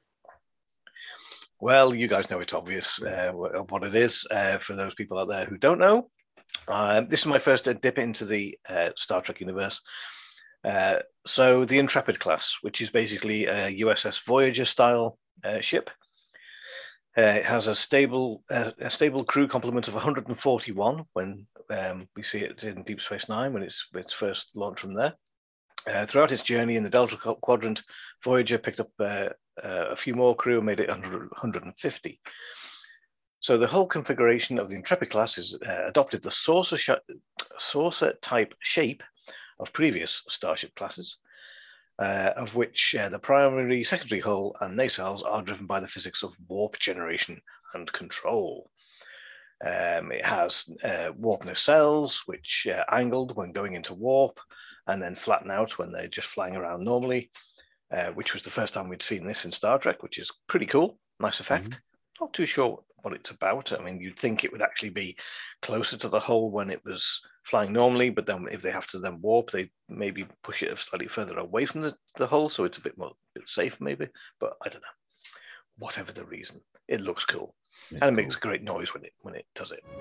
Well, you guys know it's obvious uh, what it is. Uh, for those people out there who don't know, uh, this is my first dip into the uh, Star Trek universe. Uh, so the Intrepid class, which is basically a U S S Voyager style uh, ship. Uh, it has a stable uh, a stable crew complement of one hundred forty-one when um, we see it in Deep Space Nine, when it's, it's first launched from there. Uh, throughout its journey in the Delta Quadrant, Voyager picked up uh, uh, a few more crew and made it one hundred fifty. So the whole configuration of the Intrepid class is uh, adopted the saucer, sh- saucer type shape of previous starship classes, uh, of which uh, the primary, secondary hull and nacelles are driven by the physics of warp generation and control. Um, it has uh, warp nacelles, which uh, angled when going into warp, and then flatten out when they're just flying around normally, uh, which was the first time we'd seen this in Star Trek, which is pretty cool. Nice effect. Mm-hmm. Not too sure what it's about. I mean, you'd think it would actually be closer to the hull when it was flying normally, but then if they have to then warp, they maybe push it slightly further away from the, the hull, so it's a bit more a bit safe maybe, but I don't know. Whatever the reason, it looks cool. It's and it cool. Makes a great noise when it when it does it.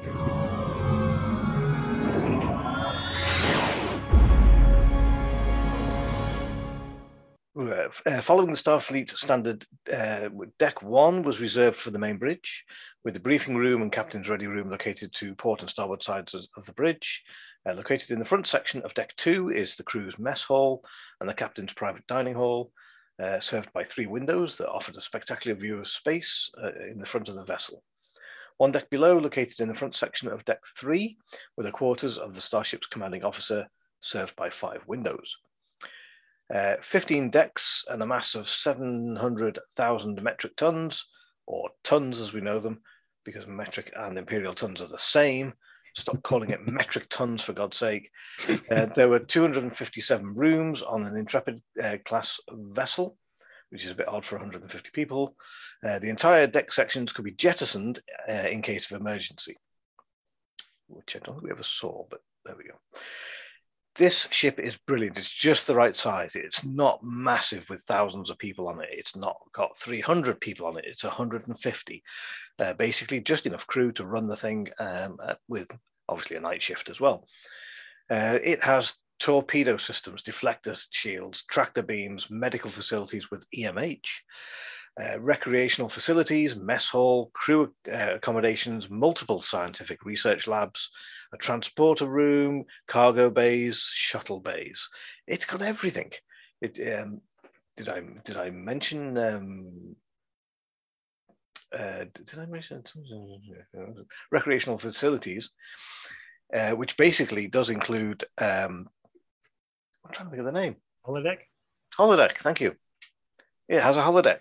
Uh, following the Starfleet standard, uh, Deck one was reserved for the main bridge, with the briefing room and captain's ready room located to port and starboard sides of the bridge. Uh, located in the front section of Deck two is the crew's mess hall and the captain's private dining hall, uh, served by three windows that offered a spectacular view of space uh, in the front of the vessel. One deck below, located in the front section of Deck three, were the quarters of the starship's commanding officer, served by five windows. Uh, fifteen decks and a mass of seven hundred thousand metric tons, or tons as we know them, because metric and imperial tons are the same. Stop calling it metric tons, for God's sake. Uh, there were two hundred fifty-seven rooms on an Intrepid uh, class vessel, which is a bit odd for one hundred fifty people. Uh, the entire deck sections could be jettisoned uh, in case of emergency, which I don't think we ever saw, but there we go. This ship is brilliant. It's just the right size. It's not massive with thousands of people on it. It's not got three hundred people on it. It's one hundred fifty. Uh, basically, just enough crew to run the thing um, with, obviously, a night shift as well. Uh, it has torpedo systems, deflector shields, tractor beams, medical facilities with E M H, uh, recreational facilities, mess hall, crew uh, accommodations, multiple scientific research labs, a transporter room, cargo bays, shuttle bays. It's got everything. It um, did I did I mention um, uh, did I mention recreational facilities, uh, which basically does include, um, I'm trying to think of the name. Holodeck? Holodeck, thank you. Yeah, it has a holodeck.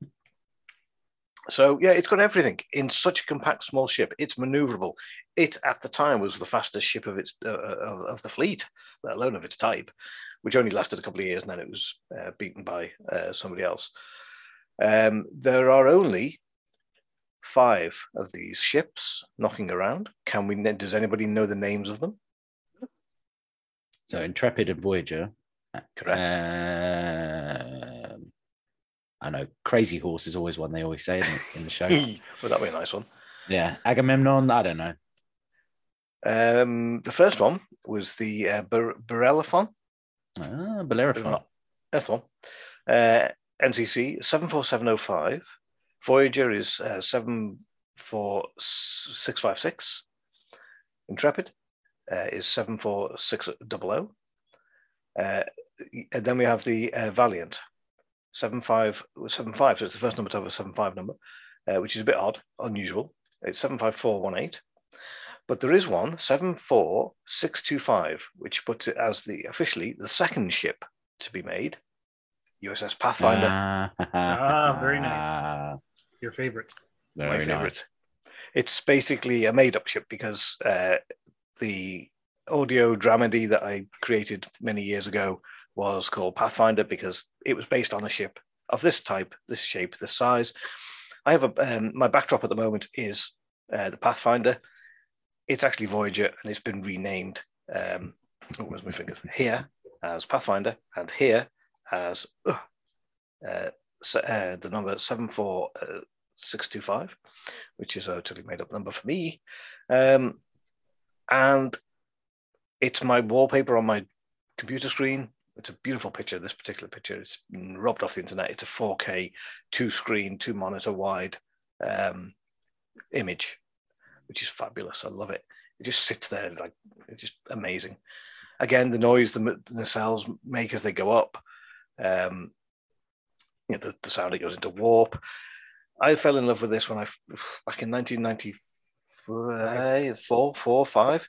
So, yeah, it's got everything in such a compact, small ship. It's maneuverable. It, at the time, was the fastest ship of its uh, of, of the fleet, let alone of its type, which only lasted a couple of years, and then it was uh, beaten by uh, somebody else. Um, there are only five of these ships knocking around. Can we? Does anybody know the names of them? So Intrepid and Voyager. Correct. Uh, I know Crazy Horse is always one they always say, isn't it, in the show? Well, that'd be a nice one. Yeah, Agamemnon. I don't know. Um, the first one was the uh, Ber- Bellerophon. Ah, Bellerophon. That's the one. Uh, N C C seven four seven oh five. Voyager is uh, seven four six five six. Intrepid uh, is seven four six zero zero. Uh, and then we have the uh, Valiant, seven five seven five. So it's the first number to have a seven five number, uh, which is a bit odd, unusual. It's seven five four one eight. But there is one, seven four six two five, which puts it as the officially the second ship to be made, U S S Pathfinder. Ah, Ah, very nice. Your favorite. Very My nice. favorite. It's basically a made-up ship because uh, the audio dramedy that I created many years ago was called Pathfinder because it was based on a ship of this type, this shape, this size. I have a um, my backdrop at the moment is uh, the Pathfinder. It's actually Voyager, and it's been renamed. Um, oh, where's my fingers? Here as Pathfinder, and here as uh, uh, uh, the number seven four six two five, which is a totally made up number for me. Um, and it's my wallpaper on my computer screen. It's a beautiful picture. This particular picture is robbed off the internet. It's a four K, two screen, two monitor wide um, image, which is fabulous. I love it. It just sits there like it's just amazing. Again, the noise the, the nacelles make as they go up, um, you know, the, the sound it goes into warp. I fell in love with this when I back in nineteen ninety-four, four, four, five,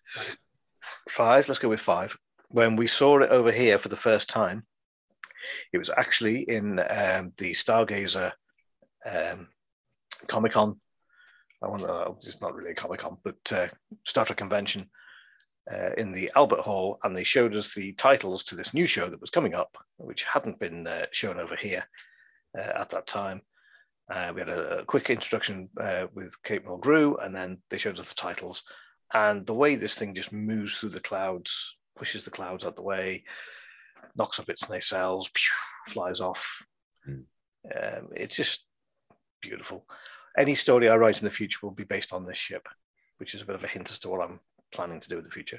five. Let's go with five. When we saw it over here for the first time, it was actually in um, the Stargazer um, Comic Con. I want to, it's not really a Comic Con, but uh, Star Trek convention uh, in the Albert Hall, and they showed us the titles to this new show that was coming up, which hadn't been uh, shown over here uh, at that time. Uh, we had a, a quick introduction uh, with Kate Mulgrew, and then they showed us the titles. And the way this thing just moves through the clouds, pushes the clouds out the way, knocks up its nacelles, pew, flies off. Mm. Um, it's just beautiful. Any story I write in the future will be based on this ship, which is a bit of a hint as to what I'm planning to do in the future.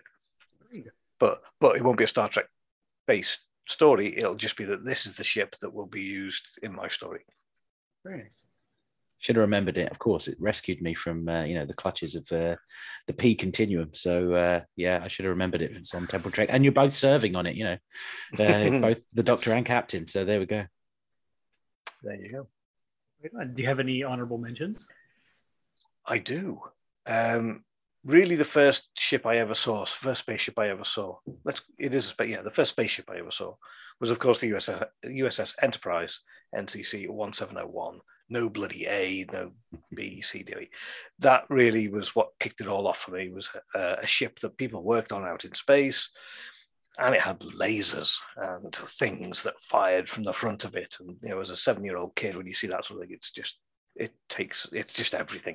But but it won't be a Star Trek based story. It'll just be that this is the ship that will be used in my story. Very nice. Should have remembered it. Of course, it rescued me from uh, you know the clutches of uh, the P continuum. So uh, yeah, I should have remembered it. It's on Temple Trek, and you're both serving on it. You know, uh, both the Doctor and Captain. So there we go. There you go. Do you have any honorable mentions? I do. Um, really, the first ship I ever saw, first spaceship I ever saw. Let's. It is, but yeah, the first spaceship I ever saw was, of course, the U S S, U S S Enterprise, N C C one seven oh one. No bloody A, no B, C, D. That really was what kicked it all off for me. Was a, a ship that people worked on out in space, and it had lasers and things that fired from the front of it. And you know, as a seven-year-old kid, when you see that sort of thing, it's just it takes it's just everything.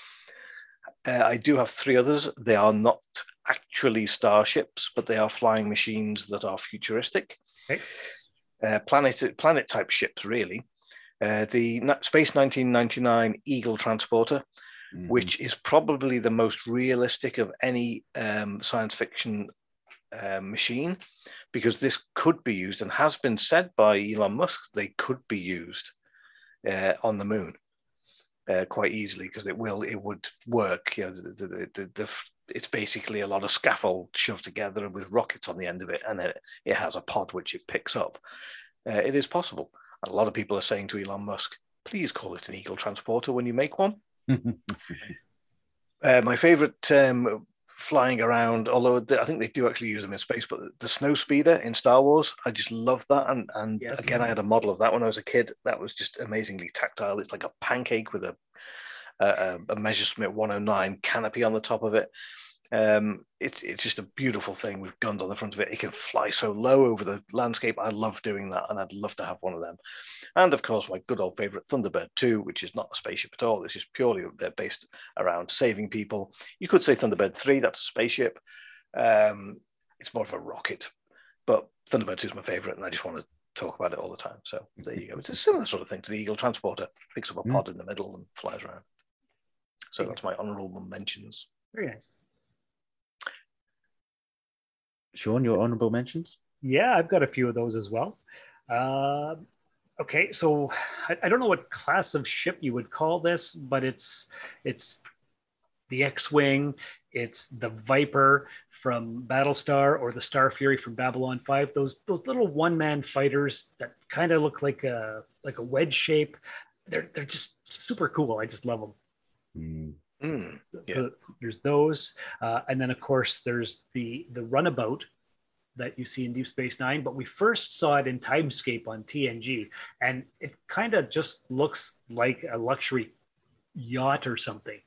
Uh, I do have three others. They are not actually starships, but they are flying machines that are futuristic. Okay. Uh, planet planet type ships, really. Uh, the Space nineteen ninety-nine Eagle transporter, mm-hmm. which is probably the most realistic of any um, science fiction uh, machine, because this could be used and has been said by Elon Musk they could be used uh, on the moon uh, quite easily, because it will it would work. You know, the, the, the, the, it's basically a lot of scaffold shoved together with rockets on the end of it, and it, it has a pod which it picks up. Uh, it is possible. A lot of people are saying to Elon Musk, please call it an Eagle Transporter when you make one. uh, my favourite um, flying around, although I think they do actually use them in space, but the snow speeder in Star Wars, I just love that. And, and Yes. again, I had a model of that when I was a kid. That was just amazingly tactile. It's like a pancake with a a, a Messerschmitt one oh nine canopy on the top of it. Um, it, it's just a beautiful thing with guns on the front of it. It can fly so low over the landscape. I love doing that, and I'd love to have one of them. And of course, my good old favorite Thunderbird two, which is not a spaceship at all. It's just purely uh, based around saving people. You could say Thunderbird three, that's a spaceship. Um, it's more of a rocket, but Thunderbird two is my favorite, and I just want to talk about it all the time. So there you go. It's a similar sort of thing to the Eagle Transporter. Picks up a pod in the middle and flies around. So that's my honourable mentions. Very nice. Sean, your honourable mentions? Yeah, I've got a few of those as well. Uh, okay, so I, I don't know what class of ship you would call this, but it's it's the X-Wing, it's the Viper from Battlestar, or the Star Fury from Babylon five. Those those little one-man fighters that kind of look like a like a wedge shape. They're they're just super cool. I just love them. Mm. Mm, yeah. So there's those, uh, and then of course there's the the runabout that you see in Deep Space Nine, but we first saw it in Timescape on T N G, and it kind of just looks like a luxury yacht or something.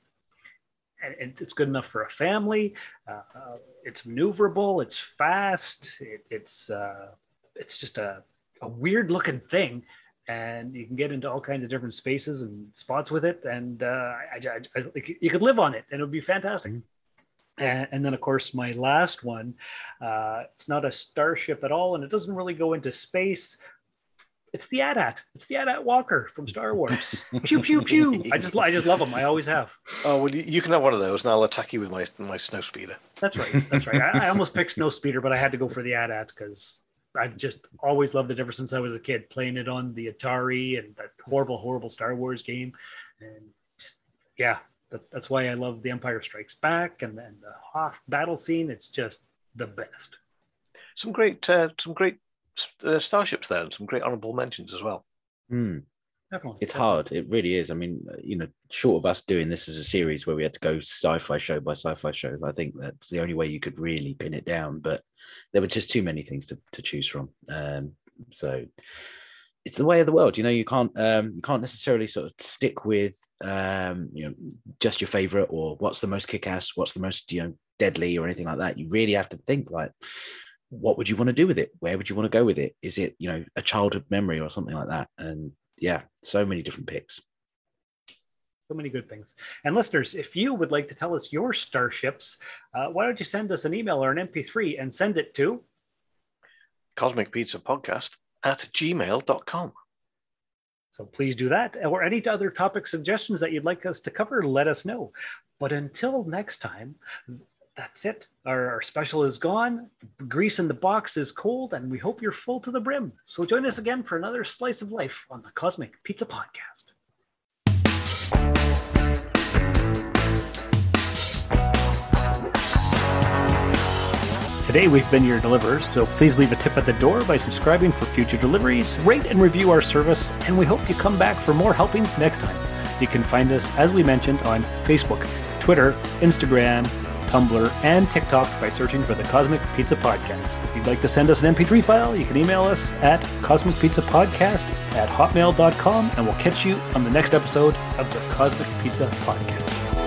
And it's good enough for a family. Uh, uh, it's maneuverable. It's fast. It, it's uh, it's just a, a weird looking thing. And you can get into all kinds of different spaces and spots with it. And uh, I, I, I, you could live on it, and it would be fantastic. Mm-hmm. And, and then, of course, my last one, uh, it's not a starship at all, and it doesn't really go into space. It's the A T A T. It's the A T A T Walker from Star Wars. Pew, pew, pew. I just, I just love them. I always have. Oh, well, you, you can have one of those, and I'll attack you with my, my snow speeder. That's right. That's right. I, I almost picked snow speeder, but I had to go for the A T A T because I've just always loved it ever since I was a kid, playing it on the Atari and that horrible, horrible Star Wars game. And just, yeah, that's, that's why I love The Empire Strikes Back and then the Hoth battle scene. It's just the best. Some great, uh, some great uh, starships there, and some great honourable mentions as well. Mm. Definitely. It's hard. It really is. I mean, you know, short of us doing this as a series where we had to go sci-fi show by sci-fi show, I think that's the only way you could really pin it down. But there were just too many things to, to choose from. Um, so it's the way of the world. You know, you can't um, you can't necessarily sort of stick with um, you know, just your favorite or what's the most kick-ass, what's the most, you know, deadly or anything like that. You really have to think like, what would you want to do with it? Where would you want to go with it? Is it, you know, a childhood memory or something like that? And yeah, so many different picks. So many good things. And listeners, if you would like to tell us your starships, uh, why don't you send us an email or an M P three and send it to Cosmic Pizza Podcast at gmail dot com. So please do that. Or any other topic suggestions that you'd like us to cover, let us know. But until next time, that's it. Our, our special is gone. The grease in the box is cold, and we hope you're full to the brim. So join us again for another slice of life on the Cosmic Pizza Podcast. Today we've been your deliverers, so please leave a tip at the door by subscribing for future deliveries, rate and review our service, and we hope you come back for more helpings next time. You can find us, as we mentioned, on Facebook, Twitter, Instagram, Tumblr, and TikTok by searching for the Cosmic Pizza Podcast. If you'd like to send us an M P three file, you can email us at cosmic pizza podcast at hotmail dot com, and we'll catch you on the next episode of the Cosmic Pizza Podcast.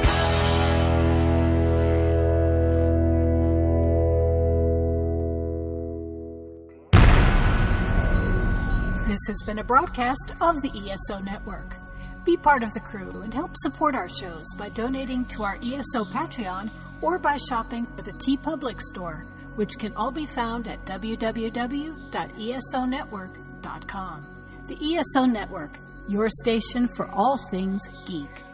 This has been a broadcast of the E S O Network. Be part of the crew and help support our shows by donating to our E S O Patreon or by shopping at the TeePublic store, which can all be found at w w w dot e s o network dot com. The E S O Network, your station for all things geek.